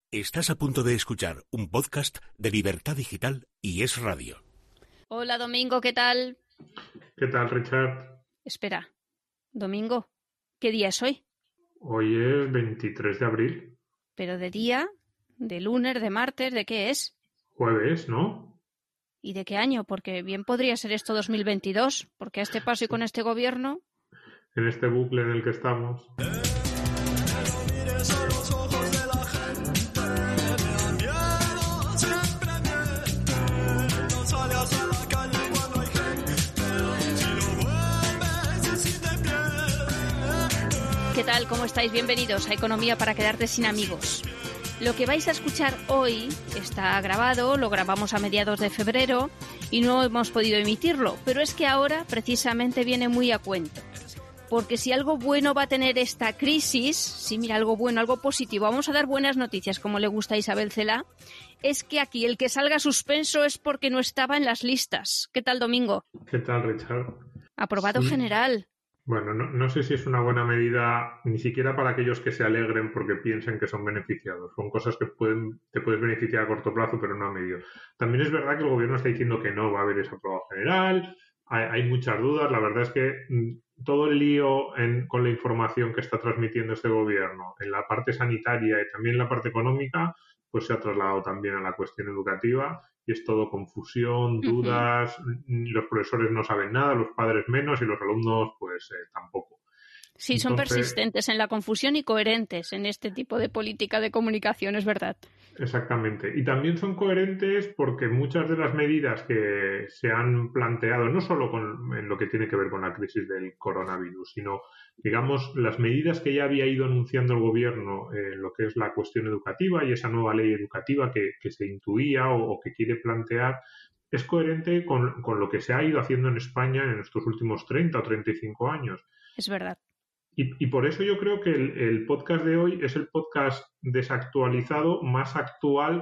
Estás a punto de escuchar un podcast de Libertad Digital y Es Radio. Hola, Domingo, ¿qué tal? ¿Qué tal, Richard? Espera, Domingo, ¿qué día es hoy? Hoy es 23 de abril. ¿Pero de día? ¿De lunes, de martes, de qué es? Jueves, ¿no? ¿Y de qué año? Porque bien podría ser esto 2022, porque a este paso y con este gobierno... En este bucle en el que estamos. ¿Qué tal? ¿Cómo estáis? Bienvenidos a Economía para quedarte sin amigos. Lo que vais a escuchar hoy está grabado, lo grabamos a mediados de febrero y no hemos podido emitirlo, pero es que ahora precisamente viene muy a cuento. Porque si algo bueno va a tener esta crisis, si mira algo bueno, algo positivo, vamos a dar buenas noticias como le gusta a Isabel Cela, es que aquí el que salga suspenso es porque no estaba en las listas. ¿Qué tal, Domingo? ¿Qué tal, Richard? Aprobado Sí. general. Bueno, no sé si es una buena medida ni siquiera para aquellos que se alegren porque piensen que son beneficiados. Son cosas que te puedes beneficiar a corto plazo, pero no a medio. También es verdad que el gobierno está diciendo que no va a haber ese aprobado general. Hay muchas dudas. La verdad es que todo el lío con la información que está transmitiendo este gobierno en la parte sanitaria y también en la parte económica, pues se ha trasladado también a la cuestión educativa y es todo confusión, dudas, los profesores no saben nada, los padres menos y los alumnos pues tampoco. Sí, son persistentes en la confusión y coherentes en este tipo de política de comunicación, es verdad. Exactamente. Y también son coherentes porque muchas de las medidas que se han planteado, no solo en lo que tiene que ver con la crisis del coronavirus, sino, digamos, las medidas que ya había ido anunciando el gobierno en lo que es la cuestión educativa y esa nueva ley educativa que se intuía o que quiere plantear, es coherente con lo que se ha ido haciendo en España en estos últimos 30 o 35 años. Es verdad. Y por eso yo creo que el podcast de hoy es el podcast desactualizado más actual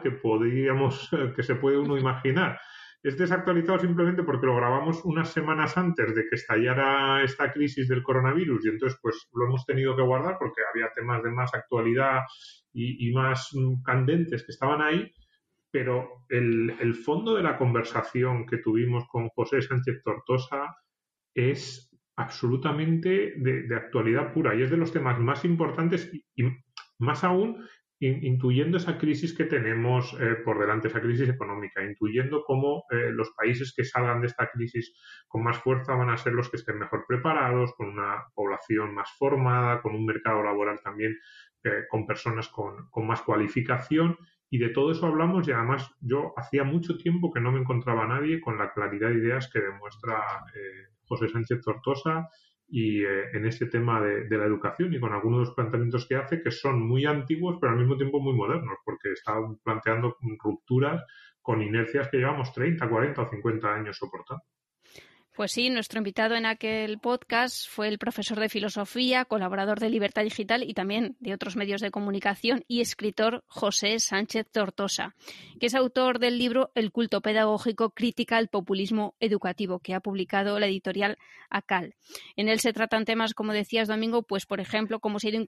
que se puede uno imaginar. Es desactualizado simplemente porque lo grabamos unas semanas antes de que estallara esta crisis del coronavirus y entonces pues lo hemos tenido que guardar porque había temas de más actualidad y más candentes que estaban ahí, pero el fondo de la conversación que tuvimos con José Sánchez Tortosa es absolutamente de actualidad pura y es de los temas más importantes y más aún intuyendo esa crisis que tenemos por delante, esa crisis económica, intuyendo cómo los países que salgan de esta crisis con más fuerza van a ser los que estén mejor preparados, con una población más formada, con un mercado laboral también con personas con más cualificación. Y de todo eso hablamos y además yo hacía mucho tiempo que no me encontraba nadie con la claridad de ideas que demuestra José Sánchez Tortosa y en ese tema de la educación y con algunos de los planteamientos que hace que son muy antiguos pero al mismo tiempo muy modernos porque está planteando rupturas con inercias que llevamos 30, 40 o 50 años soportando. Pues sí, nuestro invitado en aquel podcast fue el profesor de filosofía, colaborador de Libertad Digital y también de otros medios de comunicación y escritor José Sánchez Tortosa, que es autor del libro El culto pedagógico, crítica al populismo educativo, que ha publicado la editorial ACAL. En él se tratan temas, como decías, Domingo, pues por ejemplo, cómo se han ido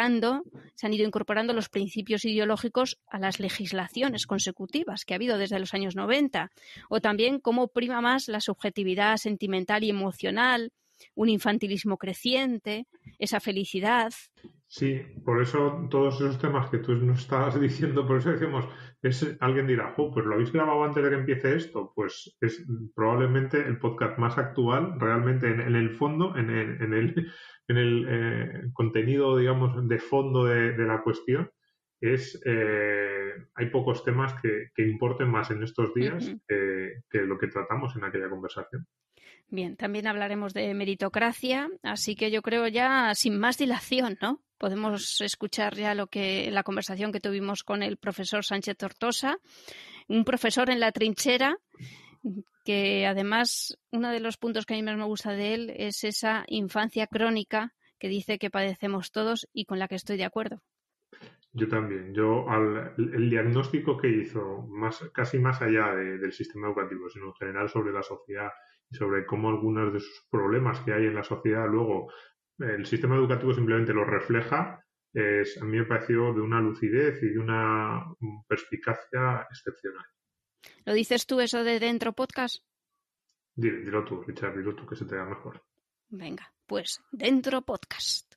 incorporando los principios ideológicos a las legislaciones consecutivas que ha habido desde los años 90, o también cómo prima más la subjetividad sentimental y emocional, un infantilismo creciente, esa felicidad. Sí, por eso todos esos temas que tú nos estabas diciendo, por eso decimos, alguien dirá, pues lo habéis grabado antes de que empiece esto, pues es probablemente el podcast más actual, realmente en el fondo, en el contenido, digamos, de fondo de la cuestión, hay pocos temas que importen más en estos días que lo que tratamos en aquella conversación. Bien, también hablaremos de meritocracia, así que yo creo ya sin más dilación, ¿no? Podemos escuchar ya la conversación que tuvimos con el profesor Sánchez Tortosa, un profesor en la trinchera, que además uno de los puntos que a mí más me gusta de él es esa infancia crónica que dice que padecemos todos y con la que estoy de acuerdo. Yo también. El diagnóstico que hizo, casi más allá del sistema educativo, sino en general sobre la sociedad y sobre cómo algunos de esos problemas que hay en la sociedad luego el sistema educativo simplemente los refleja, a mí me pareció de una lucidez y de una perspicacia excepcional. ¿Lo dices tú eso de Dentro Podcast? Dilo tú, Richard, dilo tú, que se te da mejor. Venga, pues Dentro Podcast.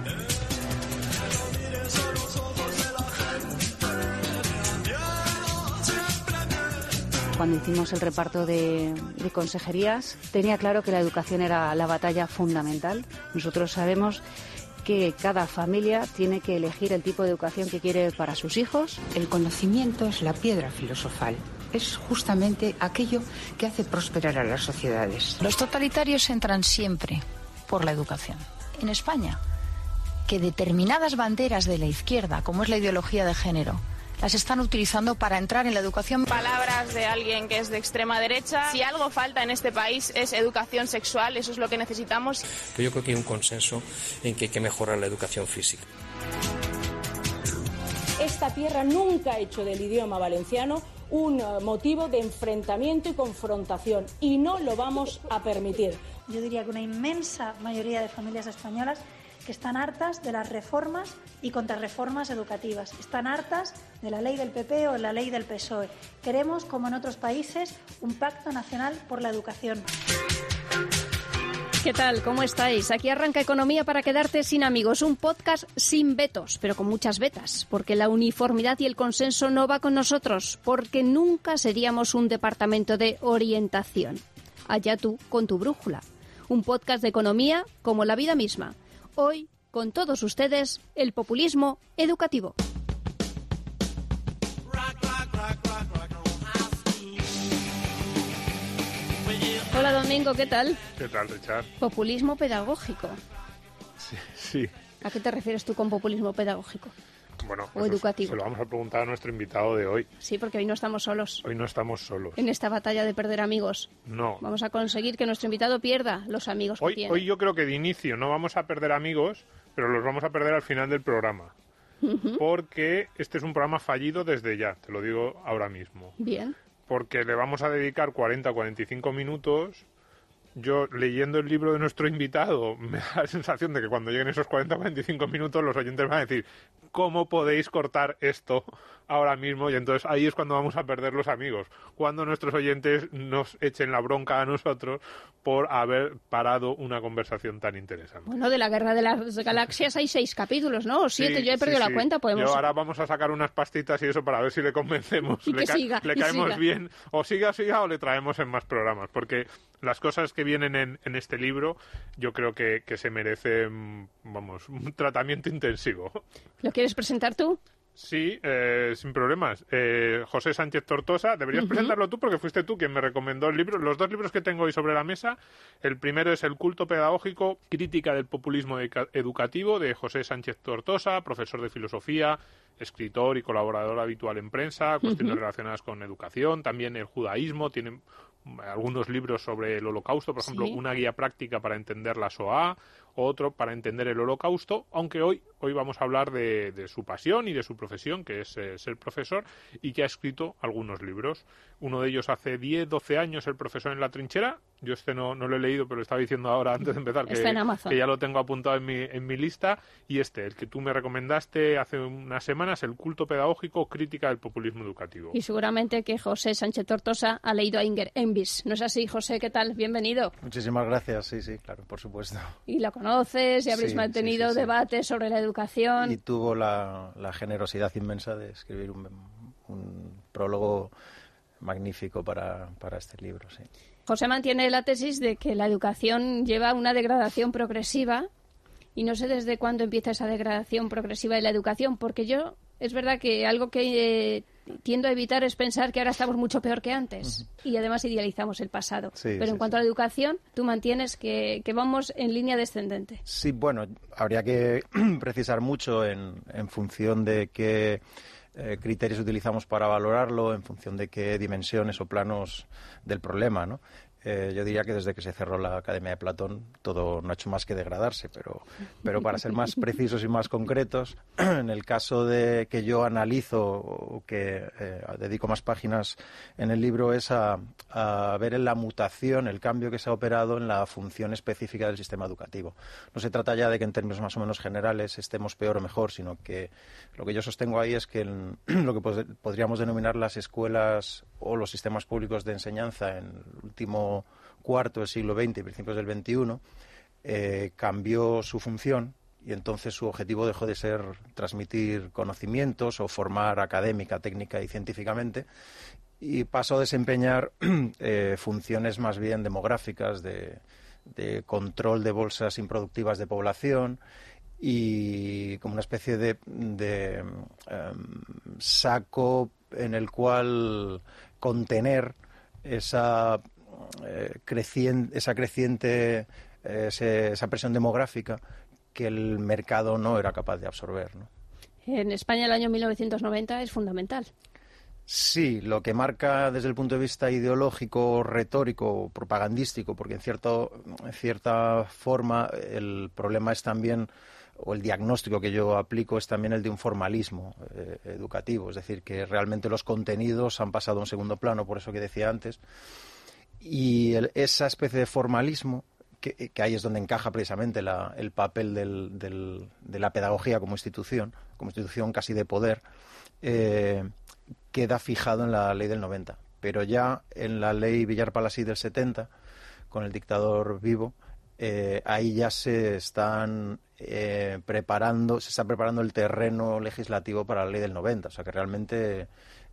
Cuando hicimos el reparto de consejerías, tenía claro que la educación era la batalla fundamental. Nosotros sabemos que cada familia tiene que elegir el tipo de educación que quiere para sus hijos. El conocimiento es la piedra filosofal. Es justamente aquello que hace prosperar a las sociedades. Los totalitarios entran siempre por la educación. En España, que determinadas banderas de la izquierda, como es la ideología de género, las están utilizando para entrar en la educación. Palabras de alguien que es de extrema derecha. Si algo falta en este país es educación sexual, eso es lo que necesitamos. Pero yo creo que hay un consenso en que hay que mejorar la educación física. Esta tierra nunca ha hecho del idioma valenciano un motivo de enfrentamiento y confrontación, y no lo vamos a permitir. Yo diría que una inmensa mayoría de familias españolas que están hartas de las reformas y contrarreformas educativas. Están hartas de la ley del PP o la ley del PSOE. Queremos, como en otros países, un pacto nacional por la educación. ¿Qué tal? ¿Cómo estáis? Aquí arranca Economía para quedarte sin amigos, un podcast sin vetos, pero con muchas vetas, porque la uniformidad y el consenso no va con nosotros, porque nunca seríamos un departamento de orientación. Allá tú con tu brújula. Un podcast de economía como la vida misma. Hoy, con todos ustedes, el populismo educativo. Hola Domingo, ¿qué tal? ¿Qué tal, Richard? Populismo pedagógico. Sí. ¿A qué te refieres tú con populismo pedagógico? Bueno, o educativo. Se lo vamos a preguntar a nuestro invitado de hoy. Sí, porque hoy no estamos solos. Hoy no estamos solos. En esta batalla de perder amigos. No. Vamos a conseguir que nuestro invitado pierda los amigos que tiene. Hoy yo creo que de inicio no vamos a perder amigos, pero los vamos a perder al final del programa. Porque este es un programa fallido desde ya, te lo digo ahora mismo. Bien. Porque le vamos a dedicar 40 o 45 minutos. Yo, leyendo el libro de nuestro invitado, me da la sensación de que cuando lleguen esos 40 o 45 minutos los oyentes van a decir ¿cómo podéis cortar esto ahora mismo? Y entonces ahí es cuando vamos a perder los amigos. Cuando nuestros oyentes nos echen la bronca a nosotros por haber parado una conversación tan interesante. Bueno, de la Guerra de las Galaxias hay 6 capítulos, ¿no? O 7, yo he perdido la cuenta. Podemos... Yo ahora vamos a sacar unas pastitas y eso para ver si le convencemos. Y que siga, le caemos bien. O siga o le traemos en más programas. Porque las cosas que vienen en este libro yo creo que se merecen, vamos, un tratamiento intensivo. ¿Lo quieres presentar tú? Sí, sin problemas. José Sánchez Tortosa, deberías presentarlo tú porque fuiste tú quien me recomendó el libro. Los 2 libros que tengo hoy sobre la mesa, el primero es El culto pedagógico, crítica del populismo educativo, de José Sánchez Tortosa, profesor de filosofía, escritor y colaborador habitual en prensa, cuestiones relacionadas con educación, también el judaísmo, tiene algunos libros sobre el Holocausto, por ejemplo, una guía práctica para entender la Shoah, otro para entender el Holocausto, aunque hoy vamos a hablar de su pasión y de su profesión, que es ser profesor, y que ha escrito algunos libros. Uno de ellos hace 10-12 años, El profesor en la trinchera. Yo no lo he leído, pero lo estaba diciendo ahora antes de empezar que ya lo tengo apuntado en mi lista. Y el que tú me recomendaste hace unas semanas, El culto pedagógico, crítica del populismo educativo. Y seguramente que José Sánchez Tortosa ha leído a Inger Envis. ¿No es así, José? ¿Qué tal? Bienvenido. Muchísimas gracias. Sí, claro, por supuesto. Y la conoces y habréis mantenido debates sobre la educación. Y tuvo la generosidad inmensa de escribir un prólogo magnífico para este libro, sí. José mantiene la tesis de que la educación lleva una degradación progresiva y no sé desde cuándo empieza esa degradación progresiva de la educación, porque yo, es verdad que algo que tiendo a evitar es pensar que ahora estamos mucho peor que antes y además idealizamos el pasado. Pero en cuanto a la educación, tú mantienes que vamos en línea descendente. Sí, bueno, habría que precisar mucho en función de qué criterios utilizamos para valorarlo, en función de qué dimensiones o planos del problema, ¿no? Yo diría que desde que se cerró la Academia de Platón todo no ha hecho más que degradarse, pero para ser más precisos y más concretos, en el caso de que yo analizo o que dedico más páginas en el libro es a ver en la mutación, el cambio que se ha operado en la función específica del sistema educativo. No se trata ya de que en términos más o menos generales estemos peor o mejor, sino que lo que yo sostengo ahí es que lo que podríamos denominar las escuelas o los sistemas públicos de enseñanza en el último cuarto del siglo XX y principios del XXI cambió su función y entonces su objetivo dejó de ser transmitir conocimientos o formar académica, técnica y científicamente y pasó a desempeñar funciones más bien demográficas de control de bolsas improductivas de población y como una especie de saco en el cual contener esa creciente esa presión demográfica que el mercado no era capaz de absorber, ¿no? En España el año 1990 es fundamental. Sí, lo que marca desde el punto de vista ideológico, retórico, propagandístico, porque en cierta forma el problema es también, o el diagnóstico que yo aplico es también el de un formalismo educativo, es decir, que realmente los contenidos han pasado a un segundo plano, por eso que decía antes, y esa especie de formalismo, que ahí es donde encaja precisamente el papel de la pedagogía como institución casi de poder, queda fijado en la ley del 90. Pero ya en la ley Villar-Palasí del 70, con el dictador vivo, ahí ya se está preparando el terreno legislativo para la ley del 90. O sea que realmente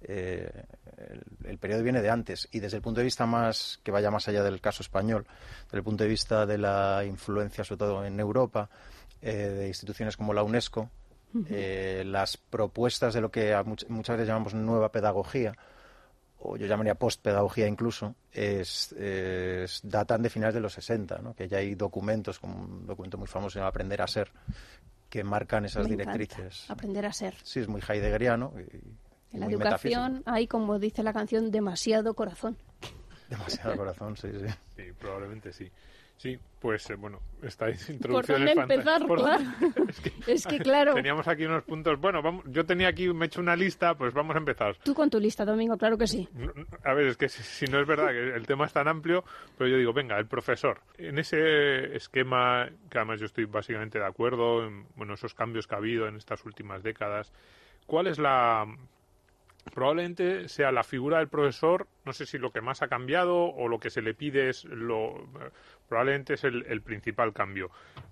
el periodo viene de antes. Y desde el punto de vista que vaya más allá del caso español, desde el punto de vista de la influencia, sobre todo en Europa, de instituciones como la UNESCO, las propuestas de lo que muchas veces llamamos nueva pedagogía, o yo llamaría postpedagogía incluso, datan de finales de los 60, ¿no? Que ya hay documentos, como un documento muy famoso llamado Aprender a Ser, que marcan esas directrices. Aprender a ser. Sí, es muy heideggeriano. En la educación hay, como dice la canción, demasiado corazón. Demasiado corazón, sí. Sí, probablemente sí. Sí, pues bueno, esta introducción es fantástica. ¿Por dónde empezar? Claro. Es que claro. Teníamos aquí unos puntos. Bueno, yo tenía aquí, me he hecho una lista, pues vamos a empezar. Tú con tu lista, Domingo, claro que sí. A ver, es que si no es verdad que el tema es tan amplio, pero yo digo, venga, el profesor. En ese esquema, que además yo estoy básicamente de acuerdo, en esos cambios que ha habido en estas últimas décadas, ¿cuál es probablemente sea la figura del profesor, no sé si lo que más ha cambiado o lo que se le pide es probablemente es el principal cambio.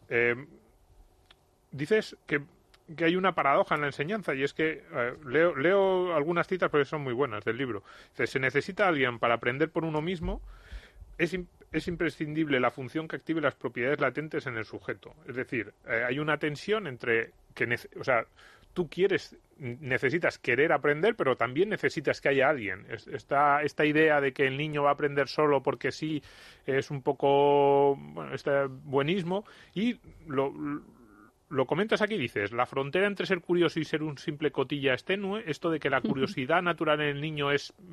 Dices que hay una paradoja en la enseñanza y es que leo algunas citas porque son muy buenas del libro. Se necesita alguien para aprender por uno mismo. Es imprescindible la función que active las propiedades latentes en el sujeto. Es decir, hay una tensión entre tú necesitas querer aprender, pero también necesitas que haya alguien. Esta idea de que el niño va a aprender solo porque sí es un poco este buenismo, y lo comentas aquí, dices, la frontera entre ser curioso y ser un simple cotilla es tenue, esto de que la curiosidad natural en el niño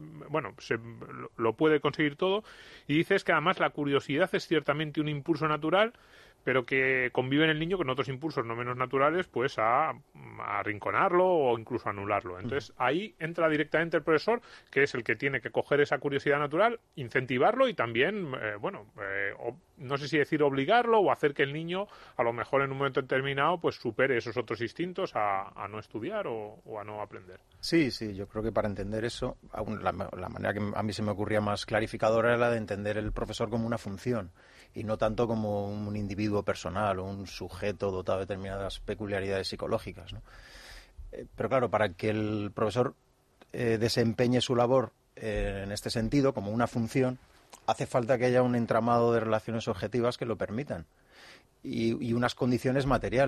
lo puede conseguir todo, y dices que además la curiosidad es ciertamente un impulso natural, pero que convive en el niño con otros impulsos no menos naturales, pues a arrinconarlo o incluso a anularlo. Entonces, ahí entra directamente el profesor, que es el que tiene que coger esa curiosidad natural, incentivarlo y también, no sé si decir obligarlo o hacer que el niño, a lo mejor en un momento determinado, pues supere esos otros instintos a no estudiar o a no aprender. Sí, yo creo que para entender eso, la manera que a mí se me ocurría más clarificadora era la de entender el profesor como una función y no tanto como un individuo personal o un sujeto dotado de determinadas peculiaridades psicológicas, ¿no? Pero claro, para que el profesor desempeñe su labor en este sentido, como una función, hace falta que haya un entramado de relaciones objetivas que lo permitan y unas condiciones materiales.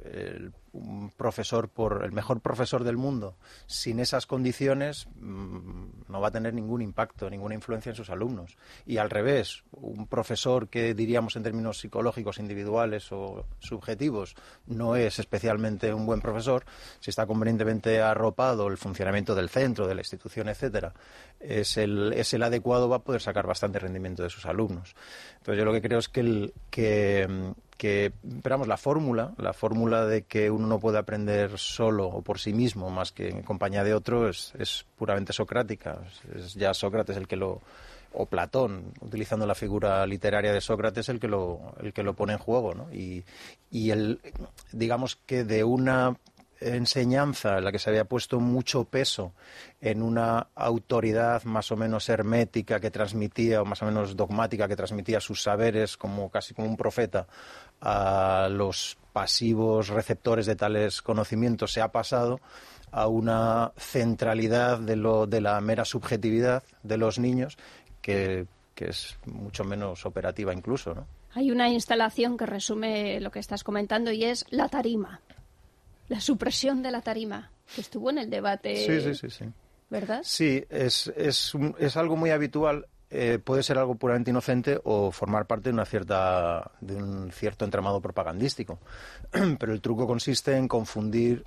un profesor, el mejor profesor del mundo, sin esas condiciones, no va a tener ningún impacto, ninguna influencia en sus alumnos. Y al revés, un profesor que diríamos en términos psicológicos, individuales o subjetivos, no es especialmente un buen profesor, si está convenientemente arropado el funcionamiento del centro, de la institución, etcétera, es el adecuado, va a poder sacar bastante rendimiento de sus alumnos. Entonces yo lo que creo es esperamos la fórmula de que uno no puede aprender solo o por sí mismo más que en compañía de otro es puramente socrática. Es ya Sócrates o Platón, utilizando la figura literaria de Sócrates, el que lo pone en juego, ¿no? Y digamos que de una enseñanza en la que se había puesto mucho peso en una autoridad más o menos hermética que transmitía, o más o menos dogmática, que transmitía sus saberes casi como un profeta a los pasivos receptores de tales conocimientos, se ha pasado a una centralidad de la mera subjetividad de los niños que es mucho menos operativa incluso, ¿no? Hay una instalación que resume lo que estás comentando y es la tarima. La supresión de la tarima, que estuvo en el debate. Sí. ¿Verdad? Sí, es algo muy habitual. Puede ser algo puramente inocente o formar parte de un cierto entramado propagandístico. Pero el truco consiste en confundir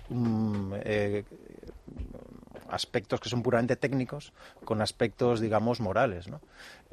aspectos que son puramente técnicos con aspectos, digamos, morales, ¿no?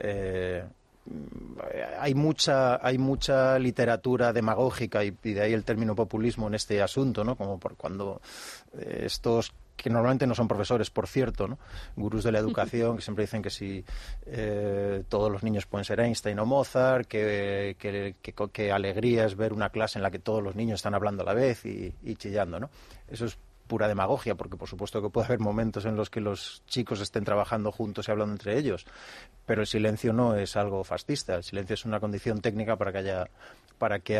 Hay mucha literatura demagógica y de ahí el término populismo en este asunto, ¿no? Como por cuando estos que normalmente no son profesores, por cierto, ¿no? Gurús de la educación que siempre dicen que si todos los niños pueden ser Einstein o Mozart, que alegría es ver una clase en la que todos los niños están hablando a la vez y chillando, ¿no? Eso es pura demagogia, porque por supuesto que puede haber momentos en los que los chicos estén trabajando juntos y hablando entre ellos, pero el silencio no es algo fascista. El silencio es una condición técnica para que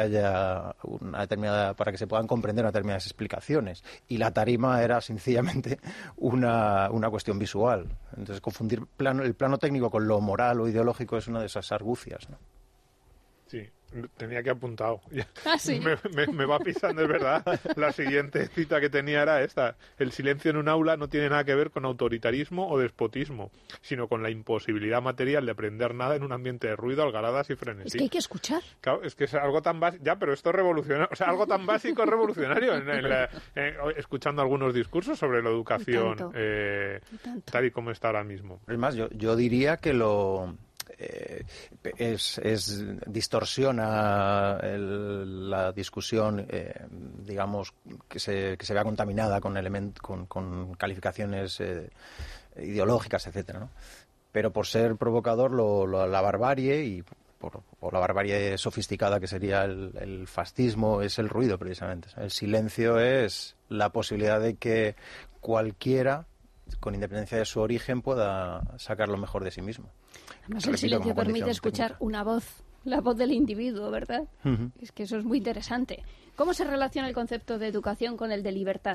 se puedan comprender determinadas explicaciones, y la tarima era sencillamente una cuestión visual. Entonces confundir el plano técnico con lo moral o ideológico es una de esas argucias, ¿no? Sí, tenía que apuntado. ¿Ah, sí? Me va pisando, es verdad. La siguiente cita que tenía era esta. El silencio en un aula no tiene nada que ver con autoritarismo o despotismo, sino con la imposibilidad material de aprender nada en un ambiente de ruido, algaradas y frenesí. Es que hay que escuchar. Claro, es que es algo tan básico. Ya, pero esto es revolucionario. O sea, algo tan básico es revolucionario. Escuchando algunos discursos sobre la educación tal y como está ahora mismo. Es más, yo diría que distorsiona la discusión, digamos, que se vea contaminada con calificaciones ideológicas, etcétera, ¿no? Pero por ser provocador, la barbarie y por la barbarie sofisticada que sería el fascismo, es el ruido precisamente. El silencio es la posibilidad de que cualquiera, con independencia de su origen, pueda sacar lo mejor de sí mismo. Además, el silencio permite escuchar una voz, la voz del individuo, ¿verdad? Uh-huh. Es que eso es muy interesante. ¿Cómo se relaciona el concepto de educación con el de libertad?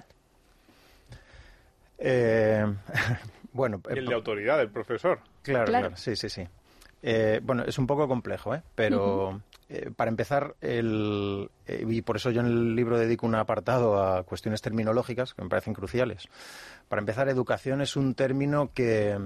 Bueno, y el de autoridad del profesor. Claro. Sí. Bueno, es un poco complejo, pero para empezar, y por eso yo en el libro dedico un apartado a cuestiones terminológicas que me parecen cruciales. Para empezar, educación es un término que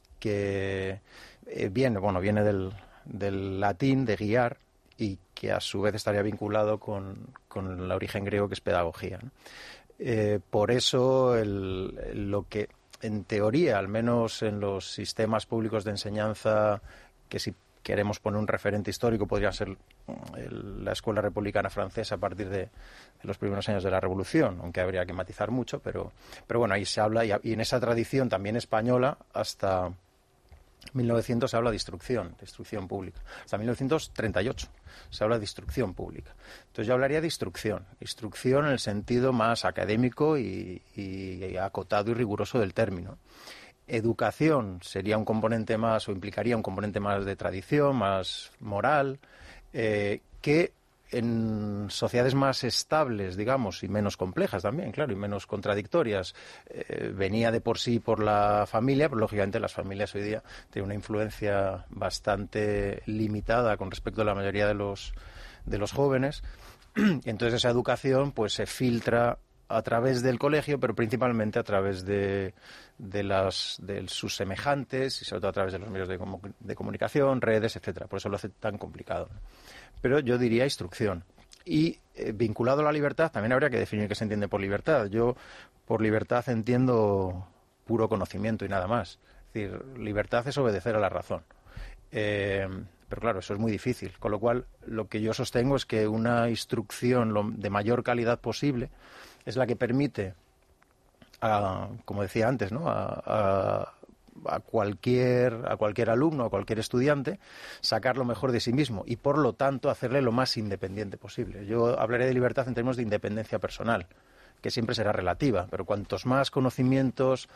viene del latín, de guiar, y que a su vez estaría vinculado con el origen griego, que es pedagogía, ¿no? Por eso lo que en teoría, al menos en los sistemas públicos de enseñanza, que si queremos poner un referente histórico podría ser la escuela republicana francesa a partir de los primeros años de la Revolución, aunque habría que matizar mucho, pero bueno, ahí se habla, y en esa tradición también española, hasta 1900 se habla de instrucción pública. Hasta 1938 se habla de instrucción pública. Entonces yo hablaría de instrucción en el sentido más académico y acotado y riguroso del término. Educación sería un componente más, o implicaría un componente más de tradición, más moral, que en sociedades más estables, digamos, y menos complejas también, claro, y menos contradictorias, venía de por sí por la familia, pero lógicamente las familias hoy día tienen una influencia bastante limitada con respecto a la mayoría de los jóvenes, Entonces esa educación pues se filtra a través del colegio, pero principalmente a través de sus semejantes y sobre todo a través de los medios de comunicación, redes, etcétera. Por eso lo hace tan complicado. Pero yo diría instrucción. Y vinculado a la libertad, también habría que definir qué se entiende por libertad. Yo por libertad entiendo puro conocimiento y nada más. Es decir, libertad es obedecer a la razón. Pero claro, eso es muy difícil. Con lo cual, lo que yo sostengo es que una instrucción de mayor calidad posible es la que permite, como decía antes, ¿no? a cualquier alumno, a cualquier estudiante, sacar lo mejor de sí mismo y, por lo tanto, hacerle lo más independiente posible. Yo hablaré de libertad en términos de independencia personal, que siempre será relativa, pero cuantos más conocimientos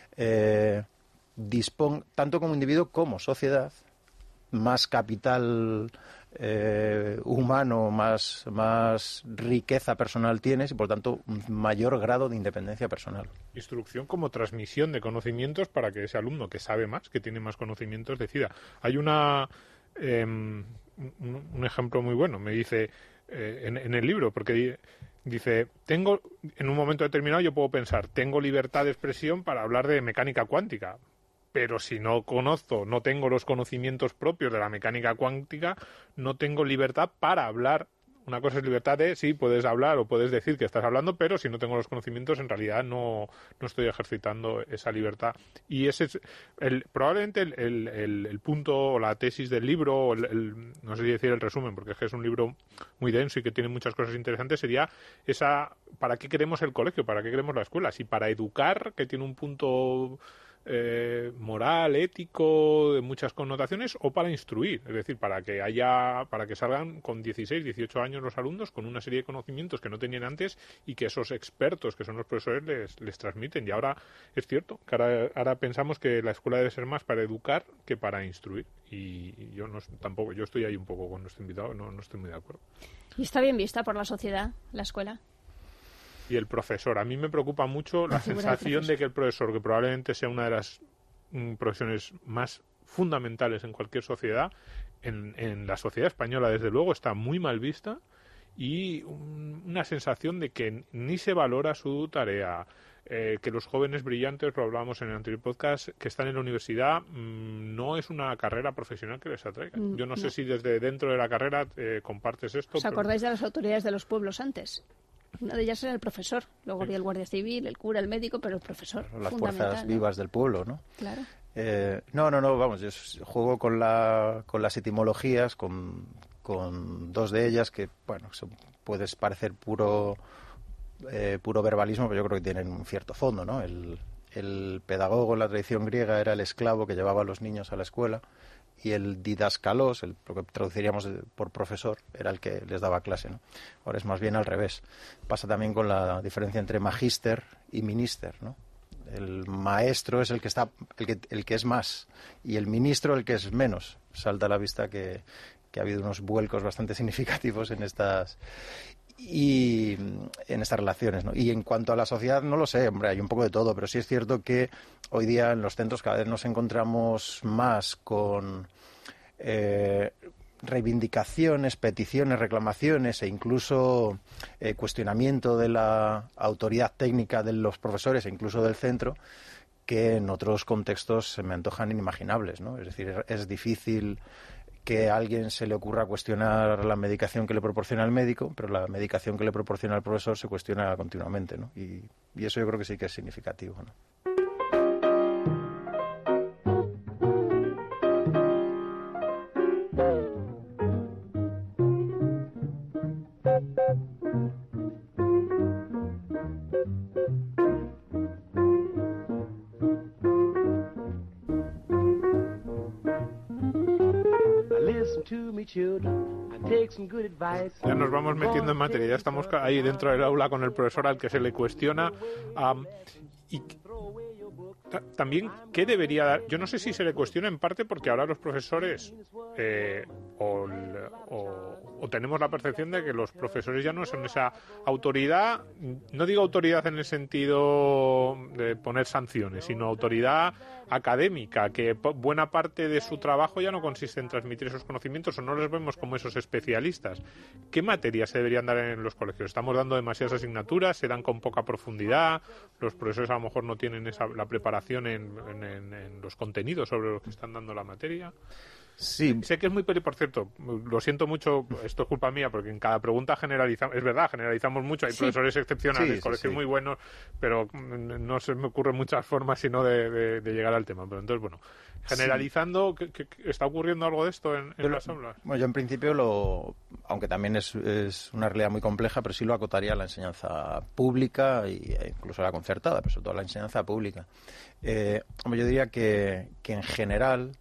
tanto como individuo como sociedad, más capital humano, más riqueza personal tienes y, por tanto, un mayor grado de independencia personal. Instrucción como transmisión de conocimientos para que ese alumno que sabe más, que tiene más conocimientos, decida. Hay un ejemplo muy bueno, me dice en el libro, porque dice, en un momento determinado yo puedo pensar, tengo libertad de expresión para hablar de mecánica cuántica, pero si no tengo los conocimientos propios de la mecánica cuántica, no tengo libertad para hablar. Una cosa es libertad de, sí, puedes hablar o puedes decir que estás hablando, pero si no tengo los conocimientos, en realidad no estoy ejercitando esa libertad. Y ese es probablemente el punto o la tesis del libro, o no sé si decir el resumen, porque es un libro muy denso y que tiene muchas cosas interesantes, sería ¿para qué queremos el colegio? ¿Para qué queremos la escuela? Si para educar, que tiene un punto moral, ético, de muchas connotaciones, o para instruir, es decir, para que salgan con 16, 18 años los alumnos con una serie de conocimientos que no tenían antes y que esos expertos que son los profesores les transmiten. Y ahora es cierto que ahora pensamos que la escuela debe ser más para educar que para instruir, y yo yo estoy ahí un poco con nuestro invitado, no estoy muy de acuerdo. ¿Y está bien vista por la sociedad, la escuela? Y el profesor. A mí me preocupa mucho la sensación de que el profesor, que probablemente sea una de las profesiones más fundamentales en cualquier sociedad, en la sociedad española, desde luego, está muy mal vista, y una sensación de que ni se valora su tarea, que los jóvenes brillantes, lo hablábamos en el anterior podcast, que están en la universidad, no es una carrera profesional que les atraiga. Yo no sé si desde dentro de la carrera compartes esto. ¿Os acordáis de las autoridades de los pueblos antes? Una de ellas era el profesor, luego había el guardia civil, el cura, el médico, pero el profesor. Las fuerzas vivas del pueblo, ¿no? Claro. No, vamos, yo juego con las etimologías, con dos de ellas que, bueno, puedes parecer puro verbalismo, pero yo creo que tienen un cierto fondo, ¿no? El pedagogo en la tradición griega era el esclavo que llevaba a los niños a la escuela, y el didaskalos, lo que traduciríamos por profesor, era el que les daba clase, ¿no? Ahora es más bien al revés. Pasa también con la diferencia entre magíster y minister, ¿no? El maestro es el que es más, y el ministro el que es menos. Salta a la vista que ha habido unos vuelcos bastante significativos en estas relaciones, ¿no? Y en cuanto a la sociedad, no lo sé, hombre, hay un poco de todo, pero sí es cierto que hoy día en los centros cada vez nos encontramos más con reivindicaciones, peticiones, reclamaciones e incluso cuestionamiento de la autoridad técnica de los profesores e incluso del centro, que en otros contextos se me antojan inimaginables, ¿no? Es decir, es difícil que a alguien se le ocurra cuestionar la medicación que le proporciona el médico, pero la medicación que le proporciona el profesor se cuestiona continuamente, ¿no? Y eso yo creo que sí que es significativo, ¿no? Ya nos vamos metiendo en materia, ya estamos ahí dentro del aula con el profesor al que se le cuestiona. Y también, ¿qué debería dar? Yo no sé si se le cuestiona en parte porque ahora los profesores o tenemos la percepción de que los profesores ya no son esa autoridad, no digo autoridad en el sentido de poner sanciones, sino autoridad académica, que buena parte de su trabajo ya no consiste en transmitir esos conocimientos, o no los vemos como esos especialistas. ¿Qué materias se deberían dar en los colegios? ¿Estamos dando demasiadas asignaturas? ¿Se dan con poca profundidad? ¿Los profesores a lo mejor no tienen la preparación en los contenidos sobre los que están dando la materia? Sí. Sé que es muy por cierto, lo siento mucho, esto es culpa mía, porque en cada pregunta generalizamos, es verdad, generalizamos mucho, hay profesores excepcionales, colegios muy buenos, pero no se me ocurren muchas formas sino de llegar al tema. Pero entonces, bueno, generalizando, ¿qué está ocurriendo algo de esto en las aulas? Bueno, yo en principio aunque también es una realidad muy compleja, pero sí lo acotaría a la enseñanza pública e incluso a la concertada, pero sobre todo a la enseñanza pública. Yo diría que en general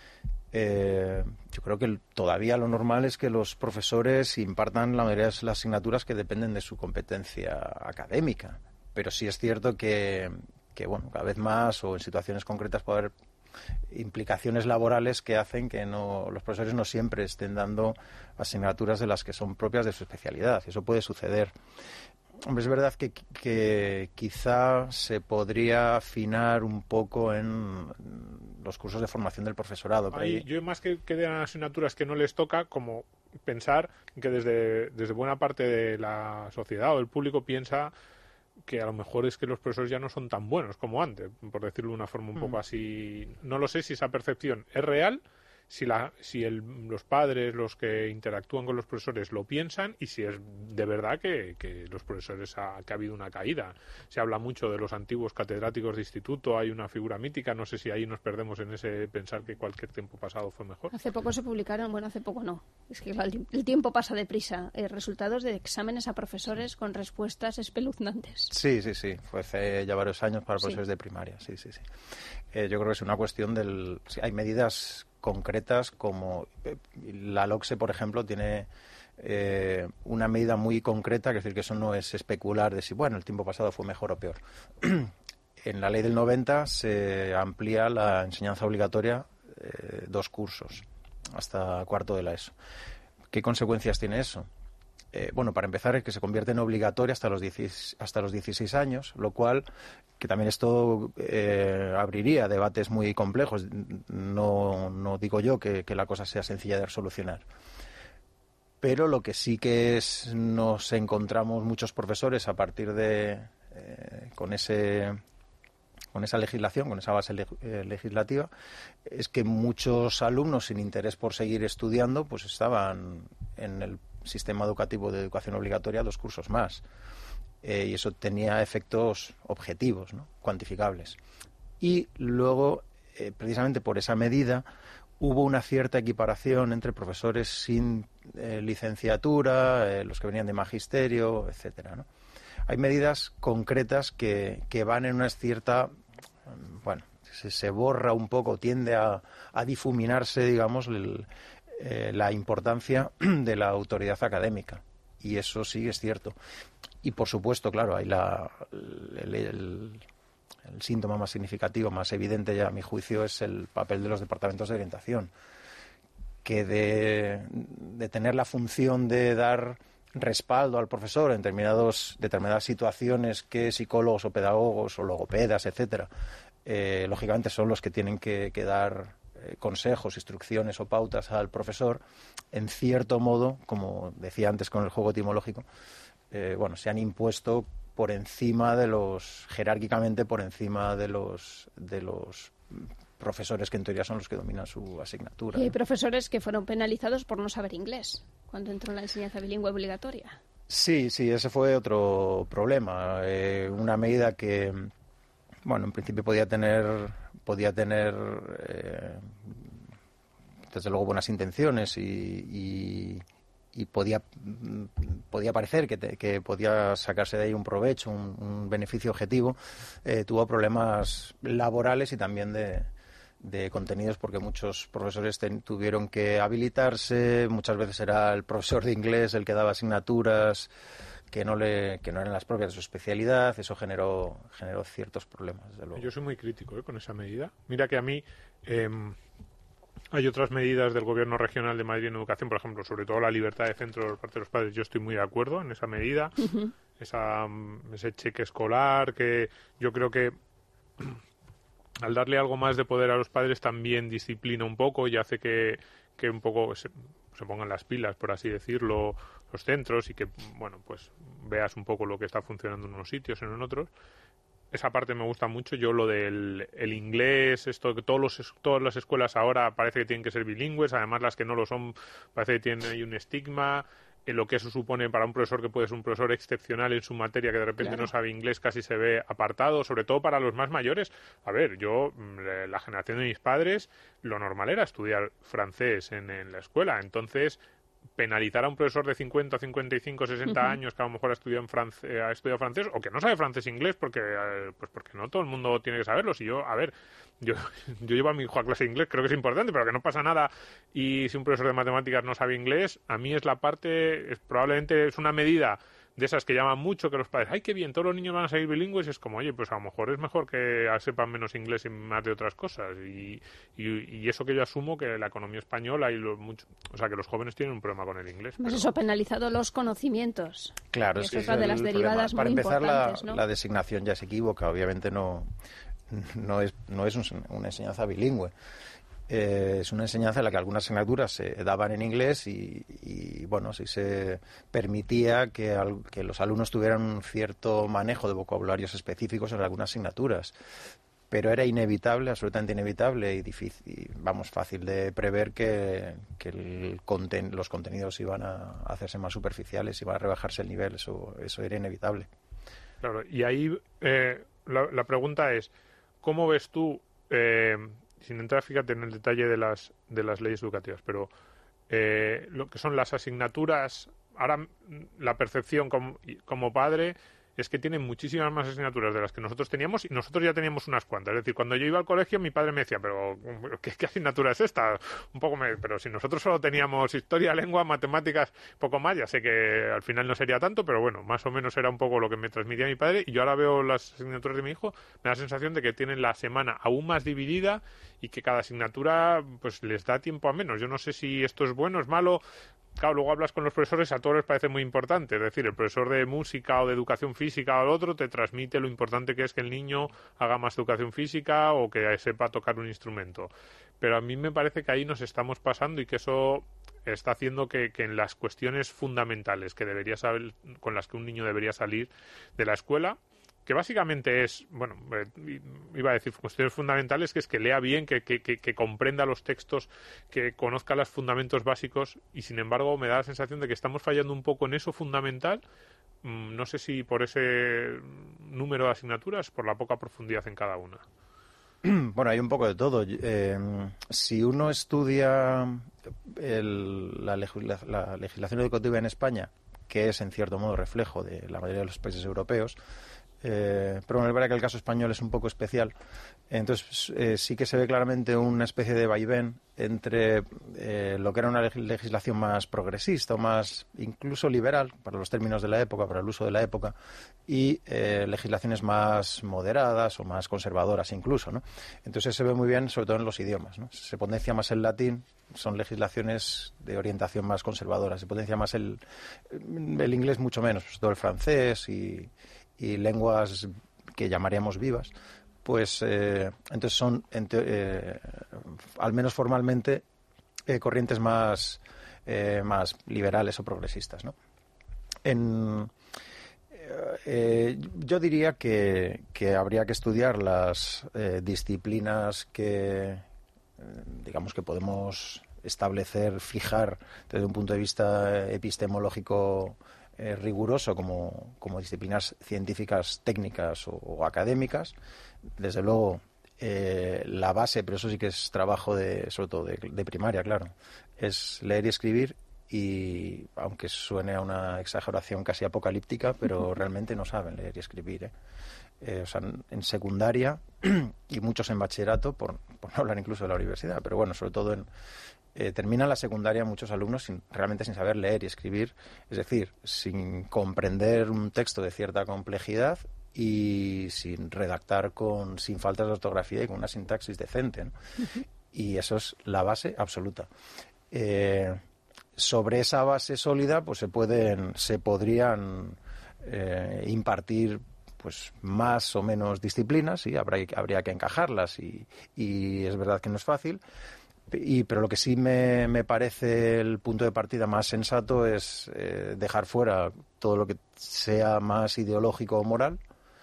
yo creo que todavía lo normal es que los profesores impartan la mayoría de las asignaturas que dependen de su competencia académica, pero sí es cierto que bueno, cada vez más o en situaciones concretas puede haber implicaciones laborales que hacen que los profesores no siempre estén dando asignaturas de las que son propias de su especialidad, y eso puede suceder. Hombre, es verdad que quizá se podría afinar un poco en los cursos de formación del profesorado. Yo más que de asignaturas que no les toca, como pensar que desde buena parte de la sociedad o del público piensa que a lo mejor es que los profesores ya no son tan buenos como antes, por decirlo de una forma un poco así. No lo sé si esa percepción es real, si los padres, los que interactúan con los profesores, lo piensan, y si es de verdad que los profesores que ha habido una caída. Se habla mucho de los antiguos catedráticos de instituto, hay una figura mítica, no sé si ahí nos perdemos en ese pensar que cualquier tiempo pasado fue mejor. Hace poco se publicaron, hace poco no, es que el tiempo pasa deprisa, resultados de exámenes a profesores con respuestas espeluznantes. Sí, fue hace ya varios años para profesores de primaria, sí. Yo creo que es una cuestión hay medidas concretas, como la LOCSE, por ejemplo, tiene una medida muy concreta, es decir, que eso no es especular de si, el tiempo pasado fue mejor o peor. En la ley del 90 se amplía la enseñanza obligatoria 2 cursos, hasta cuarto de la ESO. ¿Qué consecuencias tiene eso? Para empezar, es que se convierte en obligatoria hasta los 16 años, lo cual, que también esto abriría debates muy complejos. No digo yo que la cosa sea sencilla de solucionar. Pero lo que sí que nos encontramos muchos profesores a partir de con esa legislación, con esa base legislativa, es que muchos alumnos sin interés por seguir estudiando pues estaban en el sistema educativo de educación obligatoria 2 cursos más, y eso tenía efectos objetivos, ¿no?, cuantificables. Y luego, precisamente por esa medida, hubo una cierta equiparación entre profesores sin licenciatura, los que venían de magisterio, etcétera, ¿no? Hay medidas concretas que van en una cierta, se borra un poco, tiende a difuminarse, digamos, la importancia de la autoridad académica, y eso sí es cierto. Y por supuesto, claro, hay el síntoma más significativo, más evidente ya a mi juicio, es el papel de los departamentos de orientación, que de tener la función de dar respaldo al profesor en determinadas situaciones que psicólogos o pedagogos o logopedas, etcétera, lógicamente son los que tienen que dar consejos, instrucciones o pautas al profesor. En cierto modo, como decía antes con el juego etimológico, se han impuesto jerárquicamente por encima de los profesores que en teoría son los que dominan su asignatura. Y hay profesores que fueron penalizados por no saber inglés cuando entró la enseñanza bilingüe obligatoria. Sí, ese fue otro problema. Una medida que, en principio podía tener desde luego buenas intenciones y podía parecer que podía sacarse de ahí un provecho, un beneficio objetivo. Tuvo problemas laborales y también de contenidos, porque muchos profesores tuvieron que habilitarse. Muchas veces era el profesor de inglés el que daba asignaturas que no eran las propias de su especialidad. Eso generó ciertos problemas, desde luego. Yo soy muy crítico con esa medida. Mira que a mí Hay otras medidas del Gobierno regional de Madrid en educación, por ejemplo, sobre todo la libertad de centro por parte de los padres. Yo estoy muy de acuerdo en esa medida. Ese cheque escolar, que yo creo que al darle algo más de poder a los padres también disciplina un poco y hace que un poco se pongan las pilas, por así decirlo, los centros, y que, bueno, pues veas un poco lo que está funcionando en unos sitios, en otros. Esa parte me gusta mucho. Yo lo del el inglés, esto que todas las escuelas ahora parece que tienen que ser bilingües, además las que no lo son parece que tienen ahí un estigma, en lo que eso supone para un profesor que puede ser un profesor excepcional en su materia, que de repente no sabe inglés, casi se ve apartado, sobre todo para los más mayores. A ver, yo, la generación de mis padres, lo normal era estudiar francés en la escuela, entonces penalizar a un profesor de 50, 55, 60 años que a lo mejor ha estudiado francés o que no sabe francés e inglés porque no todo el mundo tiene que saberlo. Si yo llevo a mi hijo a clase de inglés, creo que es importante, pero que no pasa nada. Y si un profesor de matemáticas no sabe inglés, a mí probablemente es una medida de esas que llaman mucho, que los padres, ¡ay, qué bien! Todos los niños van a salir bilingües, y es como, oye, pues a lo mejor es mejor que sepan menos inglés y más de otras cosas. Y eso que yo asumo, que la economía española que los jóvenes tienen un problema con el inglés. Pues eso, penalizado los conocimientos. Claro, es otra de las derivadas muy importantes. Para empezar, la designación ya se equivoca. Obviamente no es una enseñanza bilingüe. Es una enseñanza en la que algunas asignaturas se daban en inglés y bueno, sí se permitía que los alumnos tuvieran un cierto manejo de vocabularios específicos en algunas asignaturas. Pero era inevitable, absolutamente inevitable y difícil, fácil de prever que los contenidos iban a hacerse más superficiales, iba a rebajarse el nivel, eso era inevitable. Claro, y ahí la pregunta es, ¿cómo ves tú, sin entrar, fíjate, en el detalle de las leyes educativas, pero lo que son las asignaturas, ahora la percepción como padre es que tienen muchísimas más asignaturas de las que nosotros teníamos, y nosotros ya teníamos unas cuantas. Es decir, cuando yo iba al colegio, mi padre me decía, pero ¿qué asignatura es esta? Pero si nosotros solo teníamos historia, lengua, matemáticas, poco más, ya sé que al final no sería tanto, pero bueno, más o menos era un poco lo que me transmitía mi padre, y yo ahora veo las asignaturas de mi hijo, me da la sensación de que tienen la semana aún más dividida y que cada asignatura pues les da tiempo a menos. Yo no sé si esto es bueno, es malo. Claro, luego hablas con los profesores, a todos les parece muy importante. Es decir, el profesor de música o de educación física o el otro te transmite lo importante que es que el niño haga más educación física o que sepa tocar un instrumento. Pero a mí me parece que ahí nos estamos pasando y que eso está haciendo que en las cuestiones fundamentales que debería saber, con las que un niño debería salir de la escuela, que básicamente es, iba a decir cuestiones fundamentales, que es que lea bien, que comprenda los textos, que conozca los fundamentos básicos, y sin embargo me da la sensación de que estamos fallando un poco en eso fundamental. No sé si por ese número de asignaturas, por la poca profundidad en cada una. Bueno, hay un poco de todo. Si uno estudia la legislación educativa en España, que es en cierto modo reflejo de la mayoría de los países europeos, pero bueno, es verdad que el caso español es un poco especial. Entonces sí que se ve claramente una especie de vaivén entre lo que era una legislación más progresista o más incluso liberal para los términos de la época, para el uso de la época, y legislaciones más moderadas o más conservadoras incluso, ¿no? Entonces se ve muy bien sobre todo en los idiomas, ¿no? Se potencia más el latín, son legislaciones de orientación más conservadora. Se potencia más el inglés mucho menos, sobre todo el francés y lenguas que llamaríamos vivas, pues entonces son al menos formalmente corrientes más liberales o progresistas, ¿no? Yo diría que habría que estudiar las disciplinas que digamos que podemos fijar desde un punto de vista epistemológico riguroso como disciplinas científicas, técnicas o académicas. Desde luego la base, pero eso sí que es trabajo sobre todo de primaria, claro, es leer y escribir, y aunque suene a una exageración casi apocalíptica, pero realmente no saben leer y escribir, o sea, en secundaria y muchos en bachillerato, por no hablar incluso de la universidad, pero bueno, sobre todo terminan la secundaria muchos alumnos realmente sin saber leer y escribir, es decir, sin comprender un texto de cierta complejidad y sin redactar sin faltas de ortografía y con una sintaxis decente, ¿no? Y eso es la base absoluta. Sobre esa base sólida pues se podrían impartir pues más o menos disciplinas, y habría que encajarlas, y es verdad que no es fácil. Pero lo que sí me parece el punto de partida más sensato es dejar fuera todo lo que sea más ideológico o moral,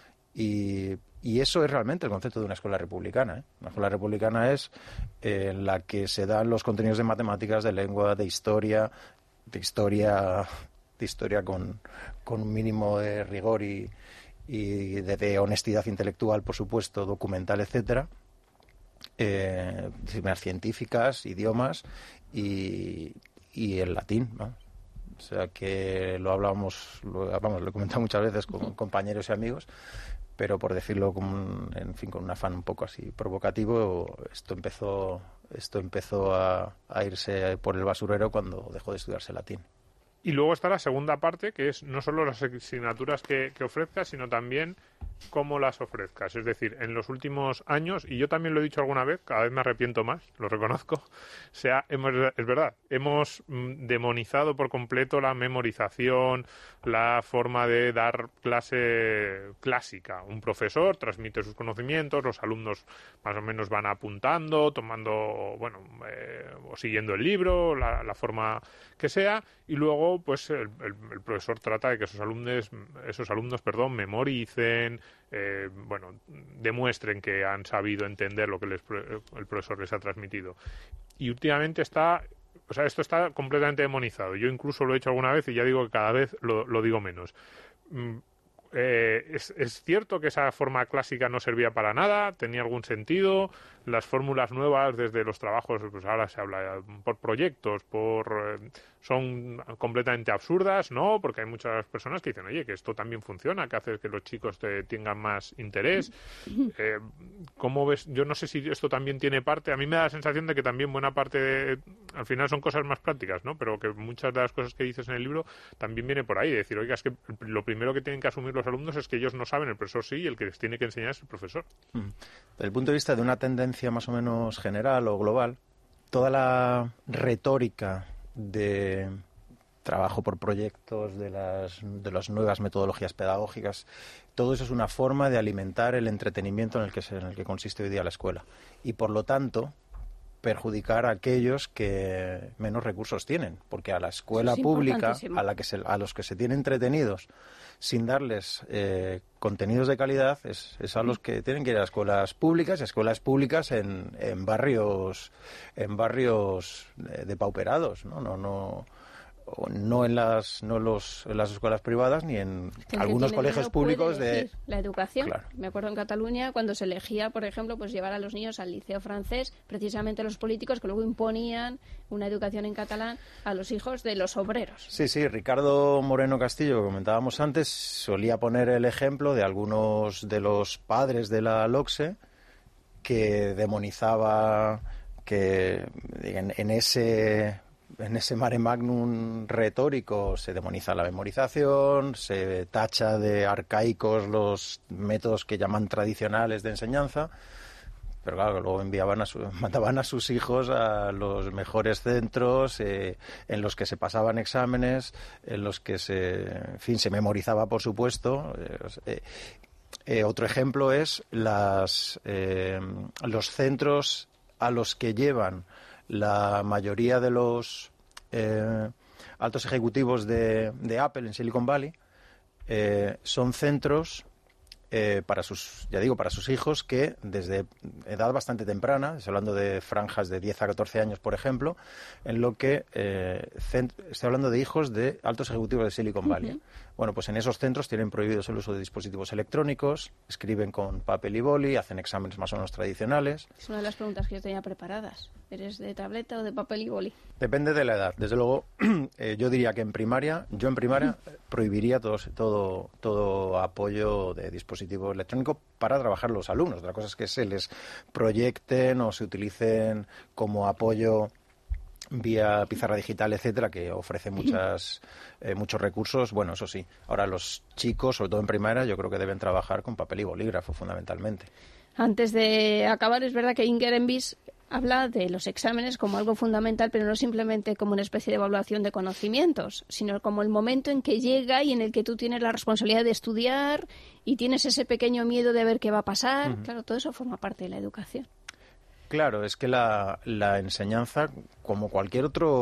y eso es realmente el concepto de una escuela republicana. Una escuela republicana es en la que se dan los contenidos de matemáticas, de lengua, de historia con un mínimo de rigor y de honestidad intelectual, por supuesto, documental, etcétera. Disciplinas científicas, idiomas y el latín, ¿no? O sea que lo he comentado muchas veces con compañeros y amigos, pero por decirlo con un afán un poco así provocativo, esto empezó a irse por el basurero cuando dejó de estudiarse latín. Y luego está la segunda parte, que es no solo las asignaturas que ofrezcas, sino también cómo las ofrezcas. Es decir, en los últimos años, y yo también lo he dicho alguna vez, cada vez me arrepiento más, lo reconozco, es verdad, hemos demonizado por completo la memorización, la forma de dar clase clásica. Un profesor transmite sus conocimientos, los alumnos más o menos van apuntando, tomando, o siguiendo el libro, la forma que sea, y luego pues el profesor trata de que esos alumnos memoricen, demuestren que han sabido entender lo que el profesor les ha transmitido. Y últimamente esto está completamente demonizado. Yo incluso lo he hecho alguna vez y ya digo que cada vez lo digo menos. Es cierto que esa forma clásica no servía para nada, tenía algún sentido. Las fórmulas nuevas desde los trabajos, pues ahora se habla por proyectos, son completamente absurdas, ¿no? Porque hay muchas personas que dicen, oye, que esto también funciona, que hace que los chicos tengan más interés. ¿Cómo ves? Yo no sé si esto también tiene parte. A mí me da la sensación de que también buena parte, al final son cosas más prácticas, ¿no? Pero que muchas de las cosas que dices en el libro también viene por ahí, de decir, oiga, es que lo primero que tienen que asumir los alumnos es que ellos no saben, el profesor sí, y el que les tiene que enseñar es el profesor. Desde el punto de vista de una tendencia más o menos general o global, toda la retórica de trabajo por proyectos, de las nuevas metodologías pedagógicas, todo eso es una forma de alimentar el entretenimiento en el que consiste hoy día la escuela, y por lo tanto perjudicar a aquellos que menos recursos tienen, porque a la escuela pública, a los que se tienen entretenidos sin darles contenidos de calidad, es a los que tienen que ir a escuelas públicas en barrios depauperados, no en las escuelas privadas ni en algunos colegios públicos de la educación. Claro. Me acuerdo en Cataluña cuando se elegía, por ejemplo, pues llevar a los niños al liceo francés, precisamente los políticos que luego imponían una educación en catalán a los hijos de los obreros. Sí, Ricardo Moreno Castillo, que comentábamos antes, solía poner el ejemplo de algunos de los padres de la LOCSE que demonizaba que en ese mare magnum retórico se demoniza la memorización, se tacha de arcaicos los métodos que llaman tradicionales de enseñanza, pero claro, luego mandaban a sus hijos a los mejores centros en los que se pasaban exámenes, en los que se memorizaba, por supuesto. Otro ejemplo es los centros a los que llevan la mayoría de los altos ejecutivos de Apple en Silicon Valley. Son centros para sus hijos que desde edad bastante temprana, estoy hablando de franjas de 10 a 14 años, por ejemplo, en lo que estoy hablando de hijos de altos ejecutivos de Silicon Valley. Uh-huh. Bueno, pues en esos centros tienen prohibidos el uso de dispositivos electrónicos, escriben con papel y boli, hacen exámenes más o menos tradicionales. Es una de las preguntas que yo tenía preparadas. ¿Eres de tableta o de papel y boli? Depende de la edad. Desde luego, yo diría que en primaria prohibiría todo apoyo de dispositivo electrónico para trabajar los alumnos. Otra cosa es que se les proyecten o se utilicen como apoyo vía pizarra digital, etcétera, que ofrece muchos recursos. Bueno, eso sí. Ahora los chicos, sobre todo en primaria, yo creo que deben trabajar con papel y bolígrafo fundamentalmente. Antes de acabar, es verdad que Inger Envis habla de los exámenes como algo fundamental, pero no simplemente como una especie de evaluación de conocimientos, sino como el momento en que llega y en el que tú tienes la responsabilidad de estudiar y tienes ese pequeño miedo de ver qué va a pasar. Claro, todo eso forma parte de la educación. Claro, es que la enseñanza, como cualquier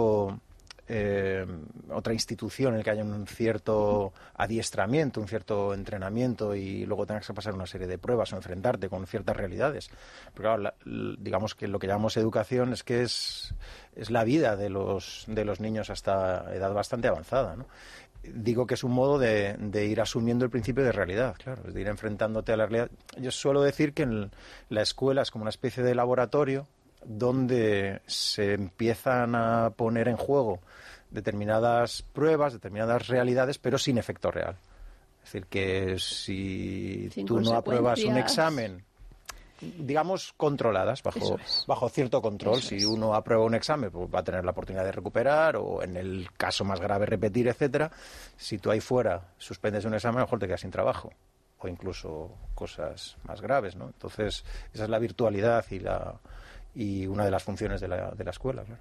otra institución en la que haya un cierto adiestramiento, un cierto entrenamiento y luego tengas que pasar una serie de pruebas o enfrentarte con ciertas realidades. Pero claro, digamos que lo que llamamos educación es que es la vida de los niños hasta edad bastante avanzada, ¿no? Digo que es un modo de ir asumiendo el principio de realidad, claro, es de ir enfrentándote a la realidad. Yo suelo decir que la escuela es como una especie de laboratorio donde se empiezan a poner en juego determinadas pruebas, determinadas realidades, pero sin efecto real. Es decir, que si tú no apruebas un examen, digamos, controladas, bajo cierto control. Si uno aprueba un examen, pues va a tener la oportunidad de recuperar o, en el caso más grave, repetir, etcétera. Si tú ahí fuera suspendes un examen, a lo mejor te quedas sin trabajo o incluso cosas más graves, ¿no? Entonces, esa es la virtualidad y una de las funciones de la escuela, claro.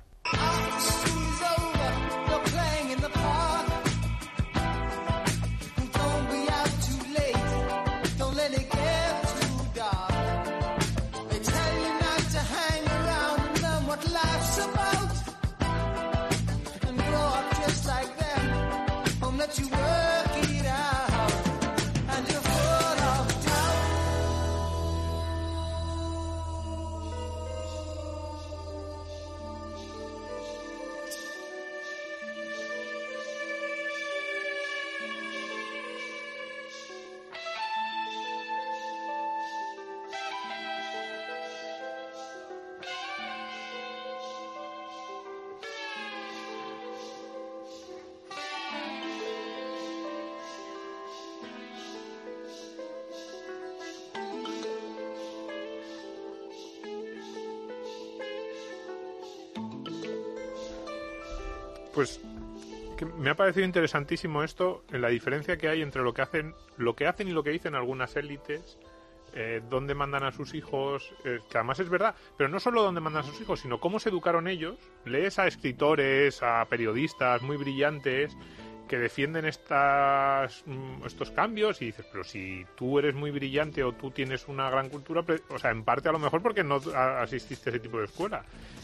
Pues que me ha parecido interesantísimo esto, la diferencia que hay entre lo que hacen y lo que dicen algunas élites, dónde mandan a sus hijos, que además es verdad, pero no solo dónde mandan a sus hijos, sino cómo se educaron ellos. Lees a escritores, a periodistas muy brillantes que defienden estos cambios y dices, pero si tú eres muy brillante o tú tienes una gran cultura, o sea, en parte a lo mejor porque no asististe a ese tipo de escuela.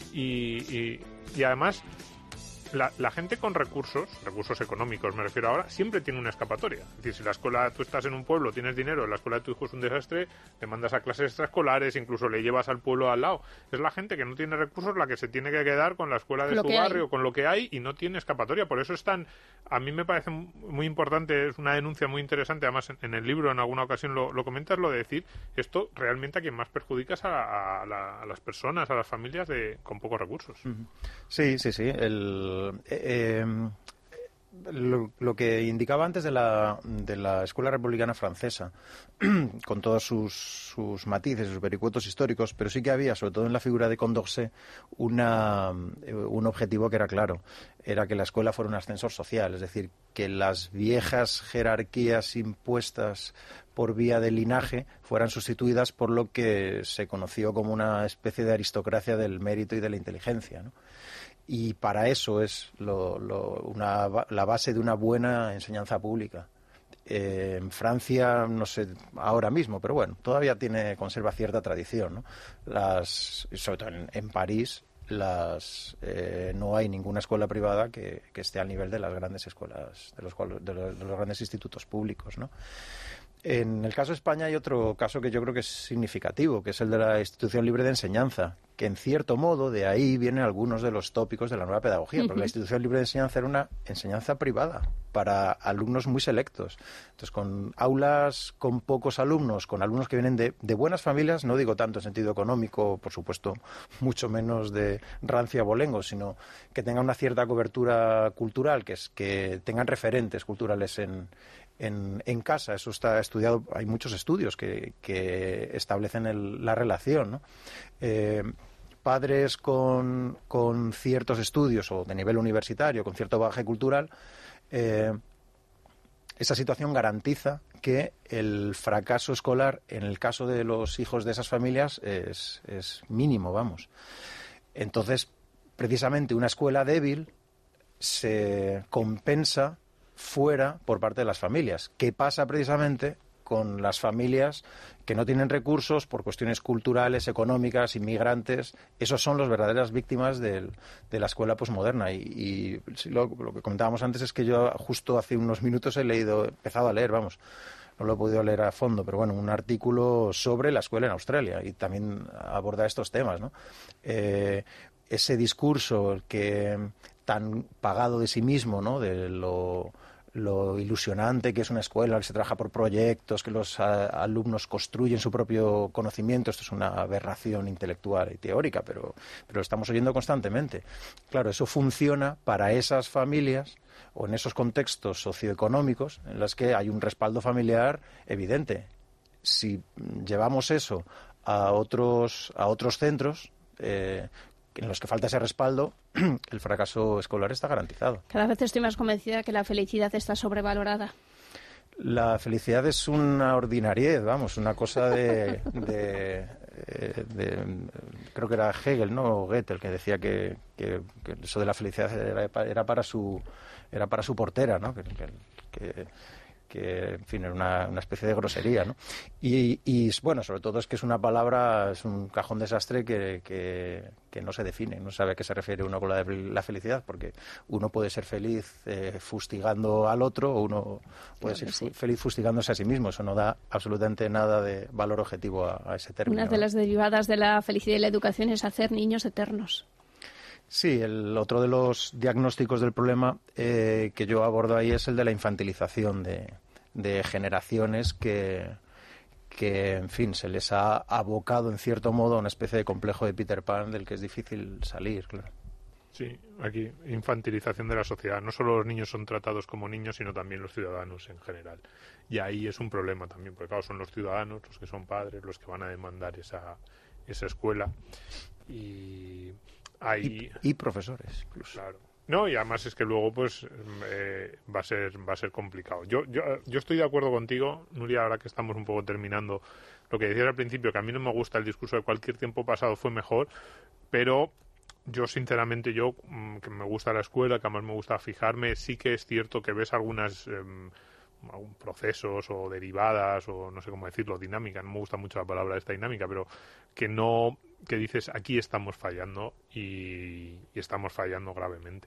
Y además, la gente con recursos económicos me refiero ahora, siempre tiene una escapatoria. Es decir, si la escuela, tú estás en un pueblo, tienes dinero, la escuela de tu hijo es un desastre, te mandas a clases extraescolares, incluso le llevas al pueblo al lado. Es la gente que no tiene recursos la que se tiene que quedar con la escuela de su barrio, con lo que hay, y no tiene escapatoria. Por eso a mí me parece muy importante, es una denuncia muy interesante, además en el libro en alguna ocasión lo comentas, lo de decir, esto realmente a quien más perjudica es a las personas, a las familias con pocos recursos. Sí. Lo que indicaba antes de la escuela republicana francesa, con todos sus matices, sus vericuetos históricos, pero sí que había, sobre todo en la figura de Condorcet, un objetivo que era claro, era que la escuela fuera un ascensor social, es decir, que las viejas jerarquías impuestas por vía de linaje fueran sustituidas por lo que se conoció como una especie de aristocracia del mérito y de la inteligencia, ¿no? Y para eso es la base de una buena enseñanza pública. En Francia, no sé ahora mismo, pero bueno, todavía conserva cierta tradición, ¿no? Sobre todo en París, no hay ninguna escuela privada que esté al nivel de las grandes escuelas, de los grandes institutos públicos, ¿no? En el caso de España hay otro caso que yo creo que es significativo, que es el de la institución libre de enseñanza, que en cierto modo de ahí vienen algunos de los tópicos de la nueva pedagogía, porque la institución libre de enseñanza era una enseñanza privada para alumnos muy selectos. Entonces, con aulas con pocos alumnos, con alumnos que vienen de buenas familias, no digo tanto en sentido económico, por supuesto, mucho menos de rancia abolengo, sino que tengan una cierta cobertura cultural, que tengan referentes culturales en casa. Eso está estudiado, hay muchos estudios que establecen la relación, ¿no? Padres con ciertos estudios o de nivel universitario, con cierto bagaje cultural, esa situación garantiza que el fracaso escolar, en el caso de los hijos de esas familias, es mínimo, vamos. Entonces, precisamente una escuela débil se compensa fuera por parte de las familias. ¿Qué pasa precisamente con las familias que no tienen recursos por cuestiones culturales, económicas, inmigrantes? Esos son las verdaderas víctimas de la escuela posmoderna. Y lo que comentábamos antes es que yo justo hace unos minutos he empezado a leer, vamos, no lo he podido leer a fondo, pero bueno, un artículo sobre la escuela en Australia y también aborda estos temas, ¿no? Ese discurso que tan pagado de sí mismo, ¿no? De lo ilusionante que es una escuela, que se trabaja por proyectos, que los alumnos construyen su propio conocimiento. Esto es una aberración intelectual y teórica, pero lo estamos oyendo constantemente. Claro, eso funciona para esas familias o en esos contextos socioeconómicos en los que hay un respaldo familiar evidente. Si llevamos eso a otros centros en los que falta ese respaldo, el fracaso escolar está garantizado. Cada vez estoy más convencida que la felicidad está sobrevalorada. La felicidad es una ordinariedad, vamos, una cosa de creo que era Hegel, ¿no? O Goethe, el que decía que eso de la felicidad era para su portera, ¿no? Que en fin, era una especie de grosería, ¿no? Y bueno, sobre todo es que es una palabra, es un cajón desastre que no se define, no sabe a qué se refiere uno con la felicidad, porque uno puede ser feliz fustigando al otro, o uno puede ser feliz fustigándose a sí mismo. Eso no da absolutamente nada de valor objetivo a ese término. Una de las derivadas de la felicidad y la educación es hacer niños eternos. Sí, el otro de los diagnósticos del problema que yo abordo ahí es el de la infantilización de generaciones que, en fin, se les ha abocado en cierto modo a una especie de complejo de Peter Pan del que es difícil salir, claro. Sí, aquí infantilización de la sociedad. No solo los niños son tratados como niños, sino también los ciudadanos en general. Y ahí es un problema también, porque claro, son los ciudadanos, los que son padres, los que van a demandar esa escuela. Y profesores, incluso. Claro. No, y además es que luego pues va a ser complicado. Yo estoy de acuerdo contigo, Nuria, ahora que estamos un poco terminando lo que decías al principio, que a mí no me gusta el discurso de cualquier tiempo pasado fue mejor, pero yo sinceramente, que me gusta la escuela, que además me gusta fijarme, sí que es cierto que ves algunos procesos o derivadas, o no sé cómo decirlo, dinámica, no me gusta mucho la palabra esta dinámica, pero que dices, aquí estamos fallando y estamos fallando gravemente.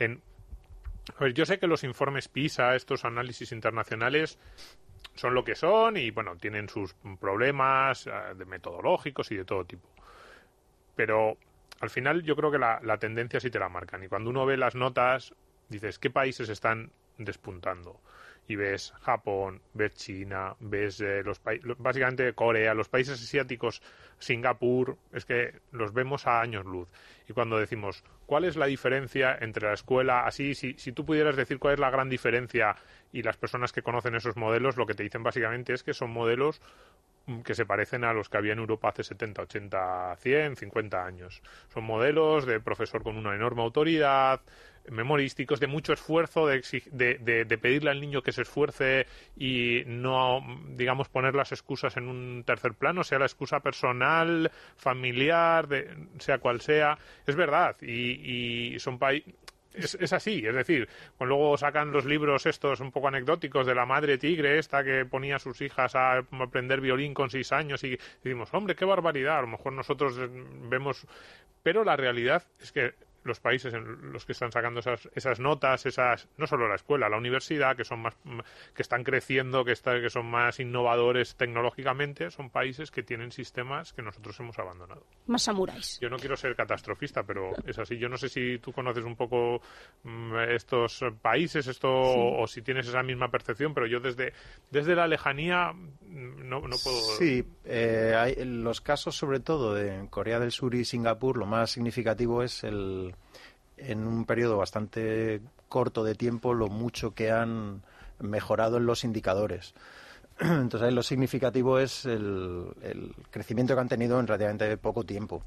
A ver, yo sé que los informes PISA, estos análisis internacionales, son lo que son y, bueno, tienen sus problemas de metodológicos y de todo tipo. Pero al final yo creo que la tendencia sí te la marcan. Y cuando uno ve las notas, dices, ¿qué países están despuntando? Y ves Japón, ves China, ves básicamente Corea, los países asiáticos, Singapur, es que los vemos a años luz. Y cuando decimos, ¿cuál es la diferencia entre la escuela? Así, si tú pudieras decir cuál es la gran diferencia, y las personas que conocen esos modelos lo que te dicen básicamente es que son modelos que se parecen a los que había en Europa hace 70, 80, 100, 50 años. Son modelos de profesor con una enorme autoridad, memorísticos, de mucho esfuerzo, de pedirle al niño que se esfuerce y no, digamos, poner las excusas en un tercer plano, sea la excusa personal, familiar, sea cual sea. Es verdad, y son países... Es así, es decir, cuando luego sacan los libros estos un poco anecdóticos de la madre tigre esta que ponía a sus hijas a aprender violín con 6 años y decimos, hombre, qué barbaridad, a lo mejor nosotros vemos... Pero la realidad es que los países en los que están sacando esas notas, no solo la escuela, la universidad, que están creciendo, que son más innovadores tecnológicamente, son países que tienen sistemas que nosotros hemos abandonado. Más samuráis. Yo no quiero ser catastrofista, pero es así. Yo no sé si tú conoces un poco estos países, sí, o si tienes esa misma percepción, pero yo desde la lejanía no puedo... Sí, hay los casos sobre todo de Corea del Sur y Singapur, lo más significativo es en un periodo bastante corto de tiempo lo mucho que han mejorado en los indicadores. Entonces ahí lo significativo es el crecimiento que han tenido en relativamente poco tiempo.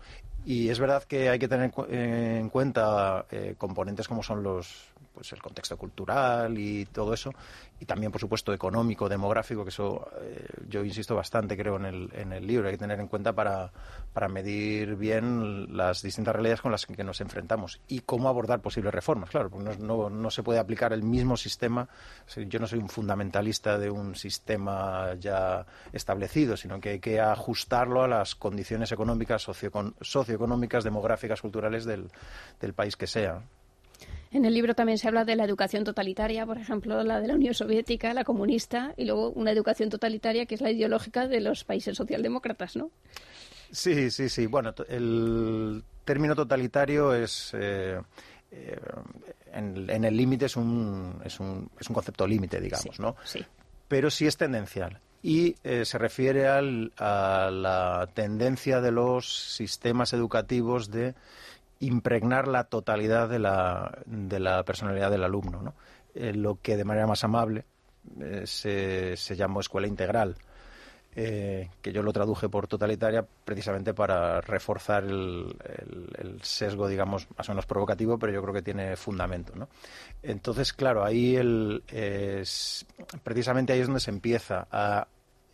Y es verdad que hay que tener en cuenta componentes como son el contexto cultural y todo eso, y también, por supuesto, económico, demográfico, que eso yo insisto bastante, creo, en el libro. Hay que tener en cuenta para medir bien las distintas realidades con las que nos enfrentamos y cómo abordar posibles reformas. Claro, porque no se puede aplicar el mismo sistema. Yo no soy un fundamentalista de un sistema ya establecido, sino que hay que ajustarlo a las condiciones económicas, socioeconómicas, demográficas, culturales del país que sea. En el libro también se habla de la educación totalitaria, por ejemplo, la de la Unión Soviética, la comunista, y luego una educación totalitaria que es la ideológica de los países socialdemócratas, ¿no? Sí. Bueno, el término totalitario es... en el límite es un concepto límite, digamos, ¿no? Sí. Pero sí es tendencial. Y se refiere a la tendencia de los sistemas educativos de impregnar la totalidad de la personalidad del alumno, ¿no? Lo que de manera más amable se llamó escuela integral, que yo lo traduje por totalitaria precisamente para reforzar el sesgo, digamos, más o menos provocativo, pero yo creo que tiene fundamento, ¿no? Entonces, claro, ahí precisamente ahí es donde se empieza la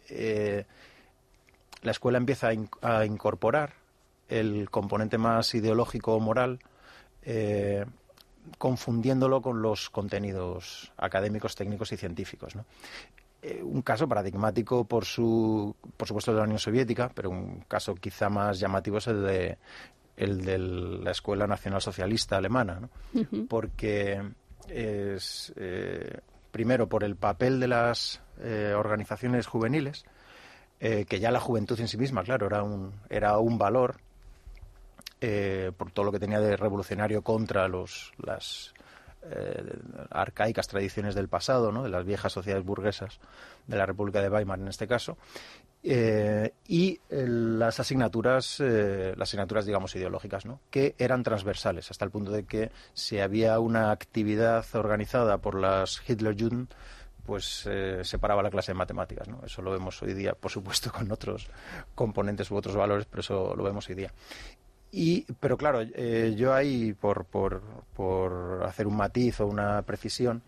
escuela empieza a incorporar el componente más ideológico o moral, confundiéndolo con los contenidos académicos, técnicos y científicos, ¿no? Un caso paradigmático, por supuesto, de la Unión Soviética, pero un caso quizá más llamativo es el de la Escuela Nacional Socialista Alemana, ¿no? Uh-huh. Porque es, primero, por el papel de las organizaciones juveniles, que ya la juventud en sí misma, claro, era un valor, por todo lo que tenía de revolucionario contra las arcaicas tradiciones del pasado, ¿no? De las viejas sociedades burguesas de la República de Weimar en este caso, y las asignaturas digamos ideológicas, ¿no? Que eran transversales hasta el punto de que si había una actividad organizada por las Hitlerjugend, pues separaba la clase de matemáticas, ¿no? Eso lo vemos hoy día, por supuesto, con otros componentes u otros valores, pero eso lo vemos hoy día. Pero claro, yo ahí, por hacer un matiz o una precisión,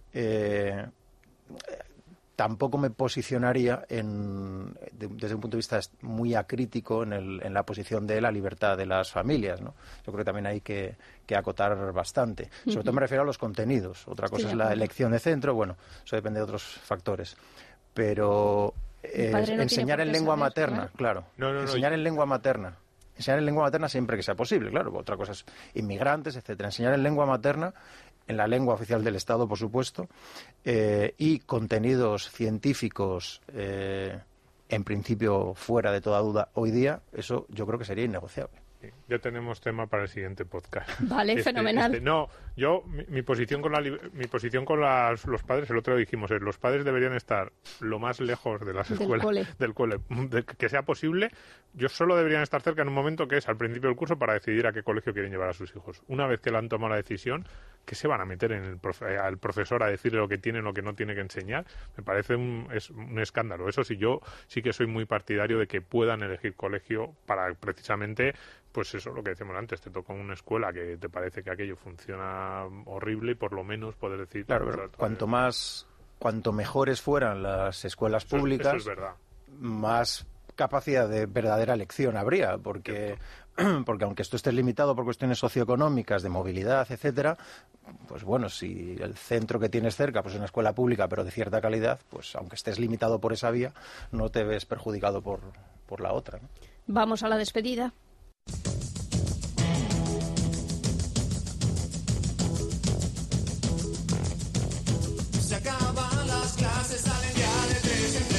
tampoco me posicionaría desde un punto de vista muy acrítico en la posición de la libertad de las familias, ¿no? Yo creo que también hay que acotar bastante. Sobre todo me refiero a los contenidos. Otra cosa es la elección de centro, bueno, eso depende de otros factores. Pero enseñar en lengua materna, claro. Enseñar en lengua materna. Enseñar en lengua materna siempre que sea posible, claro. Otra cosa es inmigrantes, etcétera. Enseñar en lengua materna, en la lengua oficial del Estado, por supuesto, y contenidos científicos, en principio, fuera de toda duda, hoy día, eso yo creo que sería innegociable. Ya tenemos tema para el siguiente podcast. Vale, fenomenal. Mi posición con los padres, el otro día dijimos, los padres deberían estar lo más lejos de las escuelas, del cole, que sea posible. Solo deberían estar cerca en un momento que es al principio del curso para decidir a qué colegio quieren llevar a sus hijos. Una vez que le han tomado la decisión, ¿qué se van a meter al profesor a decirle lo que tiene o lo que no tiene que enseñar? Me parece un escándalo. Eso sí, yo sí que soy muy partidario de que puedan elegir colegio para precisamente, pues eso, lo que decíamos antes, te toca una escuela que te parece que aquello funciona horrible y por lo menos poder decir... Claro, pero cuanto mejores fueran las escuelas públicas, eso es verdad, más capacidad de verdadera elección habría, porque aunque esto esté limitado por cuestiones socioeconómicas, de movilidad, etcétera, pues bueno, si el centro que tienes cerca pues es una escuela pública pero de cierta calidad, pues aunque estés limitado por esa vía, no te ves perjudicado por la otra, ¿no? Vamos a la despedida. Se acaban las clases, salen ya de 3 en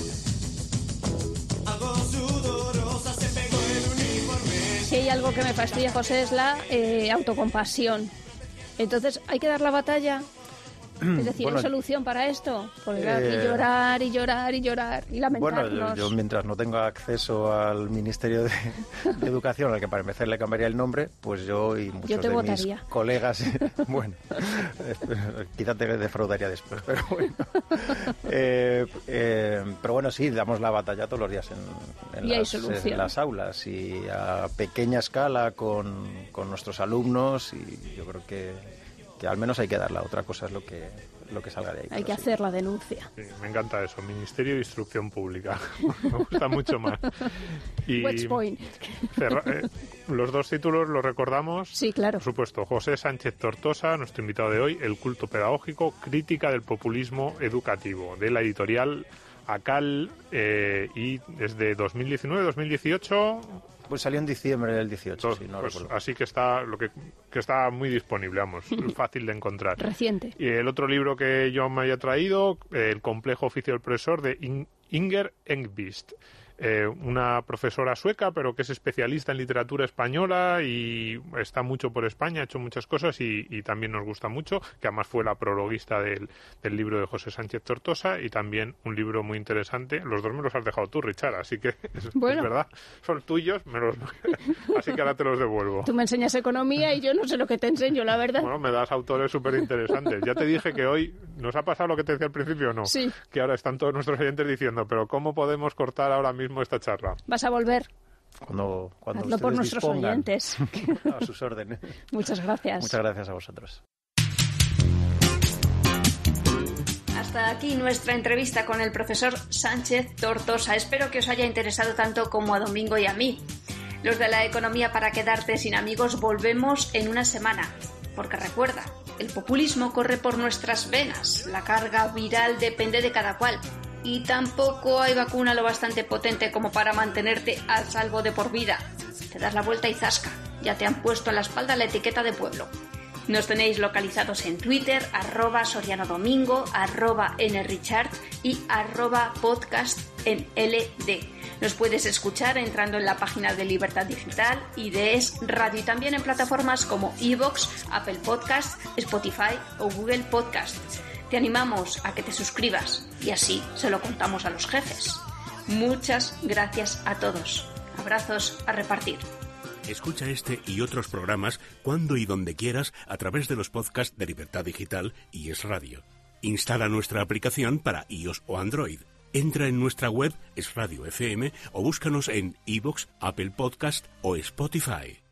3. Algo sudorosa se pegó el uniforme. Si hay algo que me fastidia, José, es la autocompasión. Entonces, ¿hay que dar la batalla? Es decir, ¿hay solución para esto? Porque y llorar y llorar y llorar y lamentarnos. Bueno, yo mientras no tenga acceso al Ministerio de Educación, al que para empezar le cambiaría el nombre, pues yo y muchos de votaría. mis colegas, bueno, quizá te defraudaría después, pero bueno. Pero bueno, sí, damos la batalla todos los días en las aulas y a pequeña escala con nuestros alumnos, y yo creo que al menos hay que darla. Otra cosa es lo que salga de ahí. Hay que hacer la denuncia. Sí, me encanta eso, Ministerio de Instrucción Pública. Me gusta mucho más. Y West Point. Los dos títulos los recordamos. Sí, claro. Por supuesto, José Sánchez Tortosa, nuestro invitado de hoy, El culto pedagógico, crítica del populismo educativo, de la editorial ACAL, y desde 2019-2018... Pues salió en diciembre del 18, sí, no pues recuerdo. así que está que está muy disponible, vamos, fácil de encontrar. Reciente. Y el otro libro que yo me había traído, El complejo oficio del profesor, de Inger Engvist. Una profesora sueca, pero que es especialista en literatura española y está mucho por España, ha hecho muchas cosas y también nos gusta mucho, que además fue la prologuista del libro de José Sánchez Tortosa, y también un libro muy interesante. Los dos me los has dejado tú, Richard, así que es verdad, son tuyos, así que ahora te los devuelvo. Tú me enseñas economía y yo no sé lo que te enseño, la verdad. Bueno, me das autores súper interesantes. Ya te dije que hoy nos ha pasado lo que te decía al principio, ¿no? Sí. Que ahora están todos nuestros oyentes diciendo, pero ¿cómo podemos cortar ahora mismo esta charla? ¿Vas a volver? Cuando hazlo por nuestros oyentes. A sus órdenes. Muchas gracias. Muchas gracias a vosotros. Hasta aquí nuestra entrevista con el profesor Sánchez Tortosa. Espero que os haya interesado tanto como a Domingo y a mí. Los de la economía para quedarte sin amigos volvemos en una semana. Porque recuerda, el populismo corre por nuestras venas. La carga viral depende de cada cual. Y tampoco hay vacuna lo bastante potente como para mantenerte a salvo de por vida. Te das la vuelta y zasca, ya te han puesto en la espalda la etiqueta de pueblo. Nos tenéis localizados en Twitter, @sorianodomingo, @nrichard y @podcast en LD. Nos puedes escuchar entrando en la página de Libertad Digital y de Es Radio, y también en plataformas como iVoox, Apple Podcast, Spotify o Google Podcast. Te animamos a que te suscribas y así se lo contamos a los jefes. Muchas gracias a todos. Abrazos a repartir. Escucha este y otros programas cuando y donde quieras a través de los podcasts de Libertad Digital y Es Radio. Instala nuestra aplicación para iOS o Android. Entra en nuestra web Es Radio FM o búscanos en iVoox, Apple Podcast o Spotify.